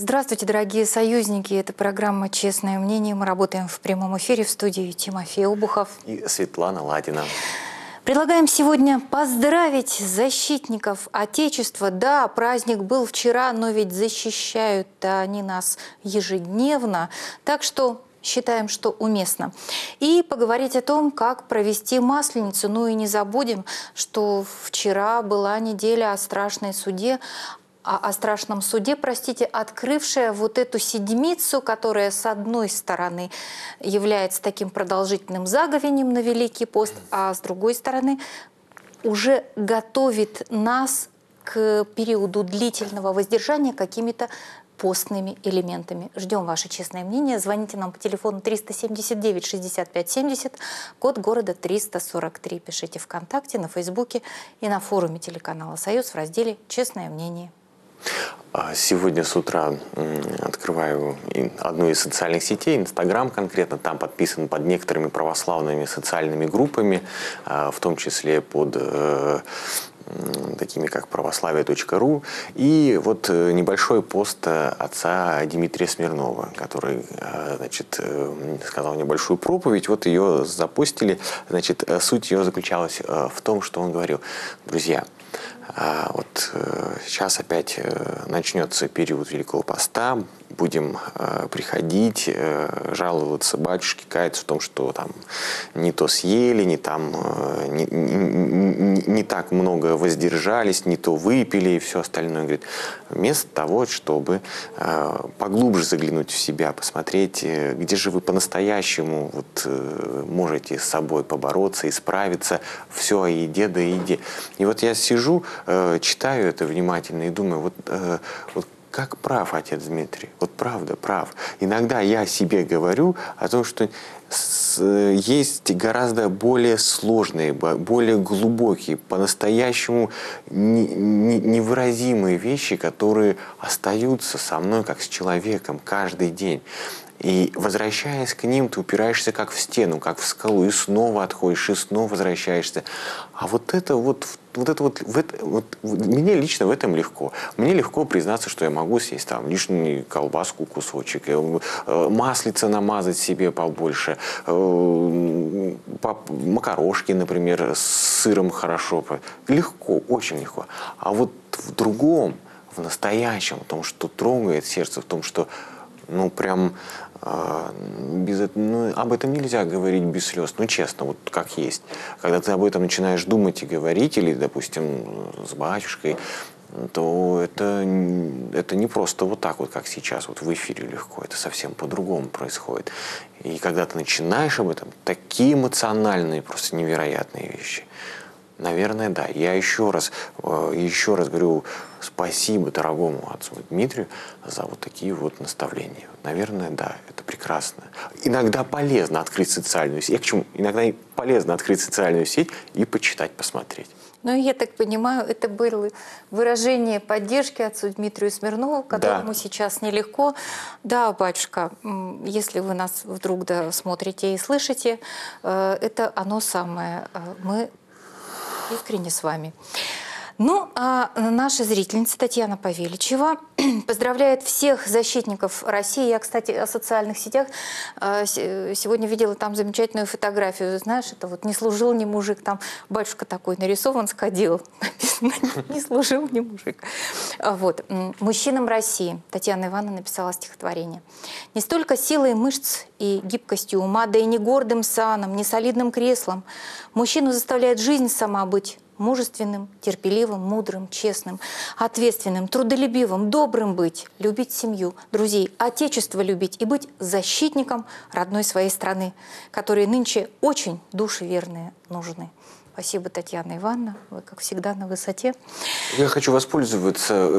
Здравствуйте, дорогие союзники. Это программа «Честное мнение». Мы работаем в прямом эфире в студии Тимофей Обухов и Светлана Ладина. Предлагаем сегодня поздравить защитников Отечества. Да, праздник был вчера, но ведь защищают они нас ежедневно. Так что считаем, что уместно. И поговорить о том, как провести Масленицу. Ну и не забудем, что вчера была неделя о страшном суде, простите, открывшая вот эту седмицу, которая с одной стороны является таким продолжительным заговением на Великий пост, а с другой стороны уже готовит нас к периоду длительного воздержания какими-то постными элементами. Ждем ваше честное мнение. Звоните нам по телефону 379-65-70, код города 343. Пишите ВКонтакте, на Фейсбуке и на форуме телеканала «Союз» в разделе «Честное мнение». Сегодня с утра открываю одну из социальных сетей, Инстаграм конкретно, там подписан под некоторыми православными социальными группами, в том числе под такими как православие.ру, и вот небольшой пост отца Дмитрия Смирнова, который, значит, сказал небольшую проповедь, вот ее запостили, значит, суть ее заключалась в том, что он говорил: друзья, вот сейчас опять начнется период Великого Поста, будем приходить, жаловаться батюшке, каяться в том, что там не то съели, не так много воздержались, не то выпили и все остальное. Говорит, вместо того, чтобы поглубже заглянуть в себя, посмотреть, где же вы по-настоящему вот, можете с собой побороться, исправиться, все о еде да еде. И вот я сижу, читаю это внимательно и думаю, вот как прав отец Дмитрий, вот правда прав. Иногда я себе говорю о том, что есть гораздо более сложные, более глубокие, по-настоящему невыразимые вещи, которые остаются со мной как с человеком каждый день. И возвращаясь к ним, ты упираешься как в стену, как в скалу, и снова отходишь, и снова возвращаешься. А мне лично в этом легко. Мне легко признаться, что я могу съесть там лишнюю колбаску, кусочек, маслица намазать себе побольше, макарошки, например, с сыром хорошо. Легко, очень легко. А вот в другом, в настоящем, в том, что трогает сердце, в том, что об этом нельзя говорить без слез, честно, вот как есть. Когда ты об этом начинаешь думать и говорить, или, допустим, с батюшкой, то это не просто вот так вот, как сейчас, вот в эфире легко, это совсем по-другому происходит. И когда ты начинаешь об этом, такие эмоциональные, просто невероятные вещи. Наверное, да. Я еще раз говорю спасибо дорогому отцу Дмитрию за вот такие вот наставления. Наверное, да, это прекрасно. Иногда полезно открыть социальную сеть. Иногда полезно открыть социальную сеть и почитать, посмотреть. Ну, я так понимаю, это было выражение поддержки отцу Дмитрию Смирнову, которому сейчас нелегко. Да, батюшка, если вы нас вдруг смотрите и слышите, это оно самое. Мы искренне с вами. Ну, а наша зрительница Татьяна Павеличева поздравляет всех защитников России. Я, кстати, о социальных сетях сегодня видела там замечательную фотографию. Знаешь, это вот «не служил ни мужик». Там батюшка такой нарисован, сходил. Написано «не служил ни мужик». Вот. Мужчинам России Татьяна Ивановна написала стихотворение. «Не столько силой мышц и гибкостью ума, да и не гордым саном, не солидным креслом. Мужчину заставляет жизнь сама быть мужественным, терпеливым, мудрым, честным, ответственным, трудолюбивым, добрым быть, любить семью, друзей, отечество любить и быть защитником родной своей страны, которые нынче очень души верные нужны». Спасибо, Татьяна Ивановна. Вы, как всегда, на высоте. Я хочу воспользоваться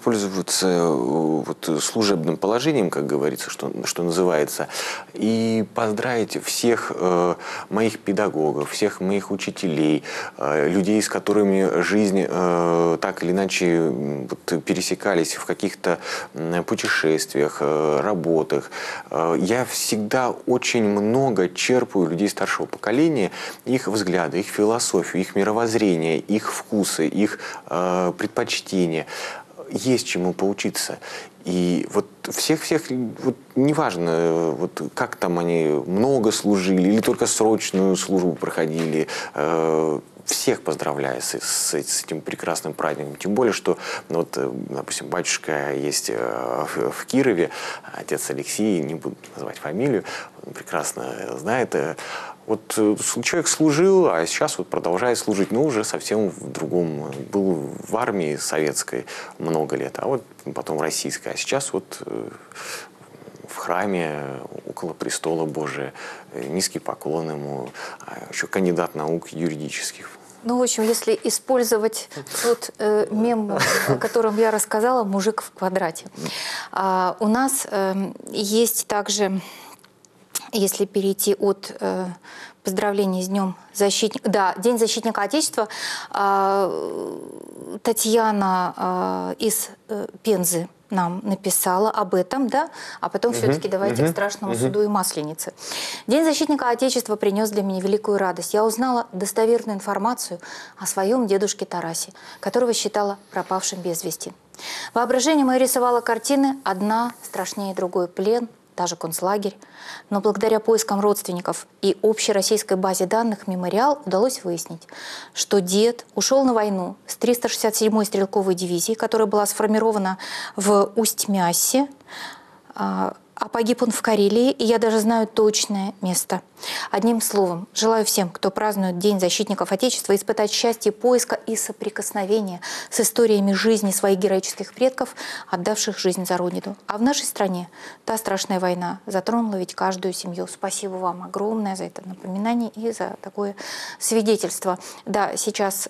вот служебным положением, как говорится, что называется, и поздравить всех моих педагогов, всех моих учителей, людей, с которыми жизнь так или иначе пересекались в каких-то путешествиях, работах. Я всегда очень много черпаю людей старшего поколения, их взгляды, их философию, их мировоззрение, их вкусы, их предпочтения. есть чему поучиться. И вот всех вот неважно, вот как там они много служили или только срочную службу проходили, всех поздравляю с этим прекрасным праздником. Тем более, что, ну, вот, допустим, батюшка есть в Кирове, отец Алексей, не буду называть фамилию, он прекрасно знает. Вот человек служил, а сейчас вот продолжает служить, но уже совсем в другом. Был в армии советской много лет, а вот потом в российской. А сейчас вот в храме около престола Божия. Низкий поклон ему. Еще кандидат наук юридических. Ну, в общем, если использовать тот мем, о котором я рассказала, «Мужик в квадрате». У нас есть также, если перейти от поздравления с Днем защитника, да, День защитника Отечества, Татьяна из Пензы нам написала об этом, да, а потом все-таки давайте к страшному суду и Масленице. День защитника Отечества принес для меня великую радость. Я узнала достоверную информацию о своем дедушке Тарасе, которого считала пропавшим без вести. Воображение мое рисовало картины, одна страшнее другой: плен, даже концлагерь. Но благодаря поискам родственников и общероссийской базе данных «Мемориал» удалось выяснить, что дед ушел на войну с 367-й стрелковой дивизии, которая была сформирована в Усть-Мясе, а погиб он в Карелии, и я даже знаю точное место. Одним словом, желаю всем, кто празднует День защитников Отечества, испытать счастье поиска и соприкосновения с историями жизни своих героических предков, отдавших жизнь за Родину. А в нашей стране та страшная война затронула ведь каждую семью. Спасибо вам огромное за это напоминание и за такое свидетельство. Да, сейчас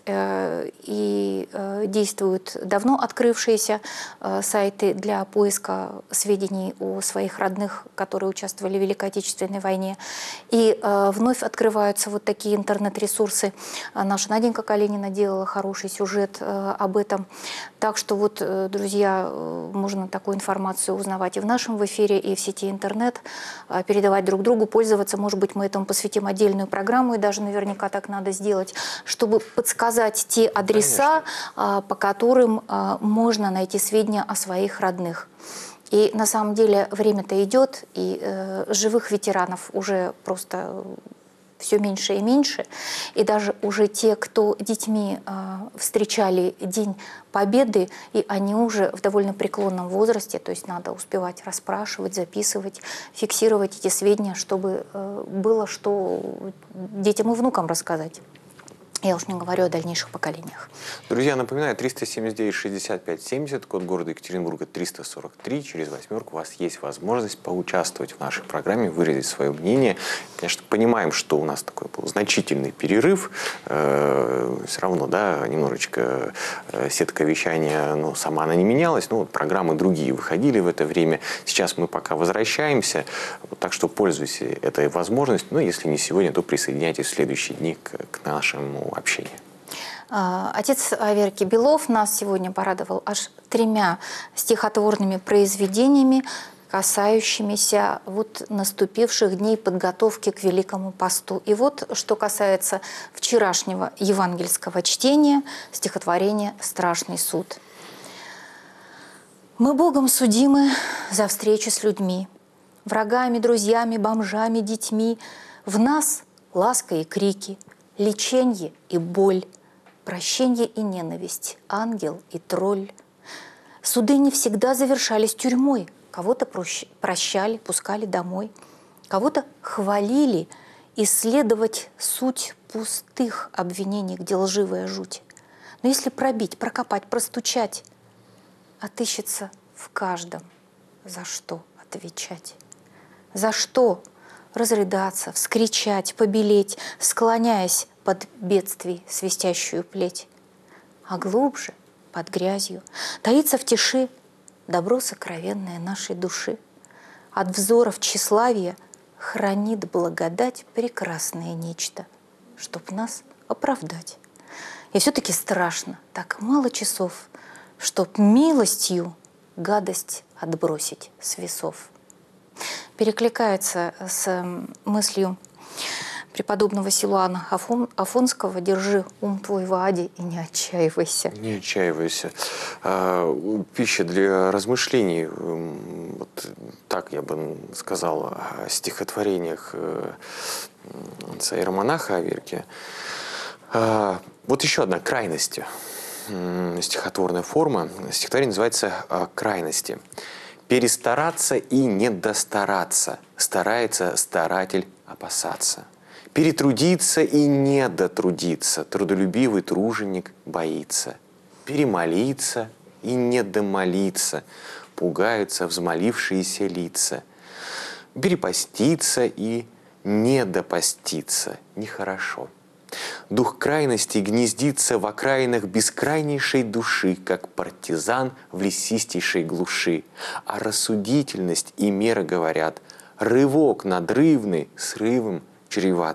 действуют давно открывшиеся сайты для поиска сведений о своих родных, которые участвовали в Великой Отечественной войне. И вновь открываются вот такие интернет-ресурсы. Наша Наденька Калинина делала хороший сюжет об этом. Так что вот, друзья, можно такую информацию узнавать и в нашем эфире, и в сети интернет, передавать друг другу, пользоваться. Может быть, мы этому посвятим отдельную программу, и даже наверняка так надо сделать, чтобы подсказать те адреса, по которым можно найти сведения о своих родных. И на самом деле время-то идет, и живых ветеранов уже просто все меньше и меньше. И даже уже те, кто детьми встречали День Победы, и они уже в довольно преклонном возрасте, то есть надо успевать расспрашивать, записывать, фиксировать эти сведения, чтобы было что детям и внукам рассказать. Я уж не говорю о дальнейших поколениях. Друзья, напоминаю, 379-65-70, код города Екатеринбурга 343. Через восьмерку у вас есть возможность поучаствовать в нашей программе, выразить свое мнение. Конечно, понимаем, что у нас такой был значительный перерыв. Все равно, да, немножечко сетка вещания, ну, сама она не менялась, но вот программы другие выходили в это время. Сейчас мы пока возвращаемся, так что пользуйтесь этой возможностью. Ну, если не сегодня, то присоединяйтесь в следующие дни к нашему общения. Отец Аверкий Белов нас сегодня порадовал аж 3 стихотворными произведениями, касающимися вот наступивших дней подготовки к Великому посту. И вот, что касается вчерашнего евангельского чтения, стихотворения «Страшный суд». «Мы Богом судимы за встречу с людьми, врагами, друзьями, бомжами, детьми. В нас ласка и крики, леченье и боль, прощенье и ненависть, ангел и тролль. Суды не всегда завершались тюрьмой, кого-то прощали, пускали домой, кого-то хвалили, исследовать суть пустых обвинений, где лживая жуть. Но если пробить, прокопать, простучать, отыщется в каждом, за что отвечать. За что разрыдаться, вскричать, побелеть, склоняясь под бедствий свистящую плеть. А глубже, под грязью, таится в тиши добро сокровенное нашей души. От взоров тщеславия хранит благодать прекрасное нечто, чтоб нас оправдать. И все-таки страшно, так мало часов, чтоб милостью гадость отбросить с весов. Перекликается с мыслью преподобного Силуана Афонского «Держи ум твой в аде и не отчаивайся». Не отчаивайся. Пища для размышлений. Вот так я бы сказал о стихотворениях отца иеромонаха Аверкия. Вот еще одна крайность. Стихотворная форма. Стихотворение называется «Крайности». Перестараться и недостараться. Старается старатель опасаться. Перетрудиться и недотрудиться. Трудолюбивый труженик боится. Перемолиться и недомолиться. Пугаются взмолившиеся лица. Перепоститься и недопоститься. Нехорошо. Дух крайности гнездится в окраинах бескрайнейшей души, как партизан в лесистейшей глуши. А рассудительность и мера говорят, рывок надрывный срывом чреват.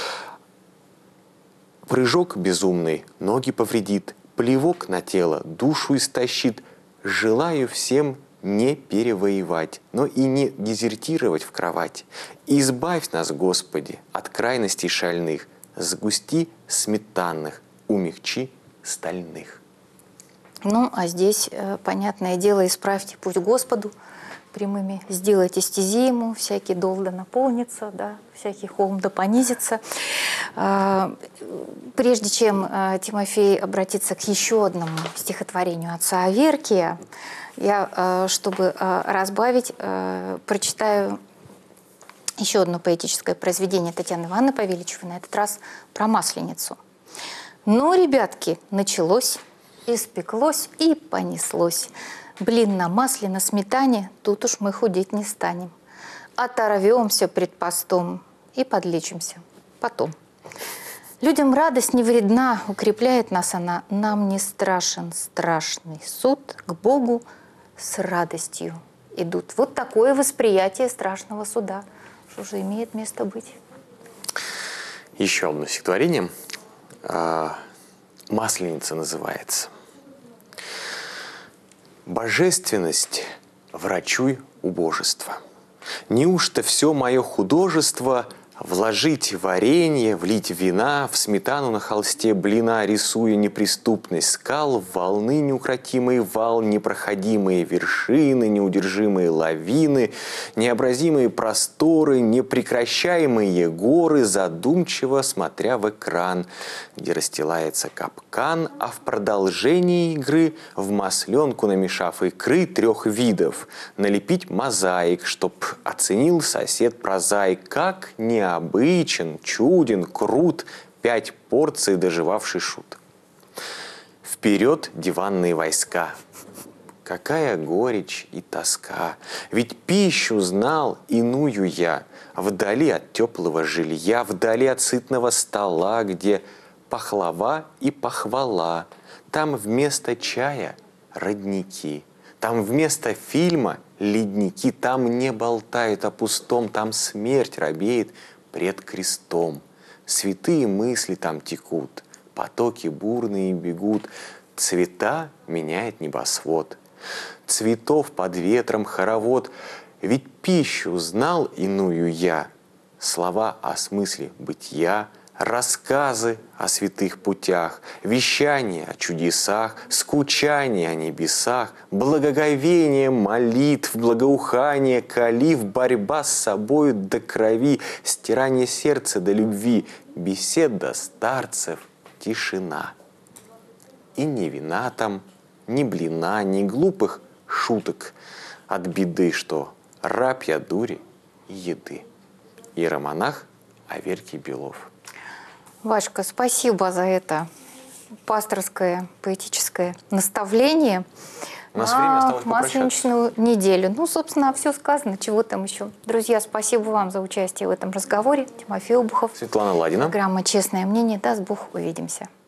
Прыжок безумный ноги повредит, плевок на тело душу истощит. Желаю всем не перевоевать, но и не дезертировать в кровать. Избавь нас, Господи, от крайностей шальных, сгусти сметанных, умягчи стальных. Ну, а здесь, понятное дело, исправьте путь Господу прямыми, сделайте стези ему, всякий дол да наполнится, да, всякий холм да понизится. Прежде чем Тимофей обратится к еще одному стихотворению отца Аверкия, я, чтобы разбавить, прочитаю еще одно поэтическое произведение Татьяны Ивановны Павеличевой, на этот раз про Масленицу. Ну, ребятки, началось, испеклось и понеслось. Блин на масле, на сметане, тут уж мы худеть не станем. Оторвемся пред постом и подлечимся потом. Людям радость не вредна, укрепляет нас она. Нам не страшен страшный суд, к Богу с радостью идут. Вот такое восприятие страшного суда. Что же имеет место быть? Еще одно стихотворение. «Масленица» называется. Божественность врачуй убожество. Неужто все мое художество вложить варенье, влить вина, в сметану на холсте блина, рисуя неприступность скал, волны неукротимый вал, непроходимые вершины, неудержимые лавины, необразимые просторы, непрекращаемые горы, задумчиво смотря в экран, где расстилается капкан, а в продолжении игры в масленку намешав икры 3 видов, налепить мозаик, чтоб оценил сосед-прозаик, как необычен, чуден, крут, 5 порций доживавший шут. Вперед диванные войска. Какая горечь и тоска, ведь пищу знал иную я, вдали от теплого жилья, вдали от сытного стола, где пахлава и похвала, там вместо чая родники, там вместо фильма ледники, там не болтают о пустом, там смерть робеет пред крестом. Святые мысли там текут, потоки бурные бегут, цвета меняет небосвод. Цветов под ветром хоровод, ведь пищу знал иную я, слова о смысле бытия, рассказы о святых путях, вещание о чудесах, скучание о небесах, благоговение молитв, благоухание калив, борьба с собою до крови, стирание сердца до любви, беседа старцев, тишина. И ни вина там, ни блина, ни глупых шуток от беды, что раб я дури и еды. Иеромонах Аверкий Белов. Васька, спасибо за это пасторское, поэтическое наставление. У нас время осталось Масленичную неделю. Ну, собственно, все сказано. Чего там еще? Друзья, спасибо вам за участие в этом разговоре. Тимофей Обухов. Светлана Ладина. Программа «Честное мнение». Даст Бог, увидимся.